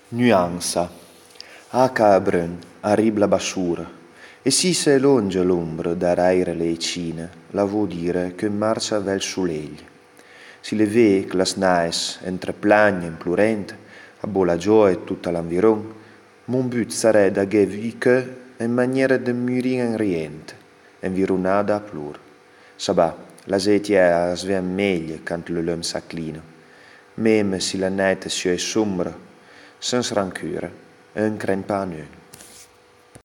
Nuanza. A Cabrun arriva la basciura, e si se longe l'ombra d'aire le cine, la vuol dire che marcia verso l'egli. Si le vede che las nais entreplagna implorente, a bola gioia tutta l'environ, mon but sarebbe da che vi che in maniera de morire in riente, environada a plur. Sabà, la setia svien meglio quando le lum s'acclina, meme si la nete si è sombra, senza rancura, un cren pa a nul.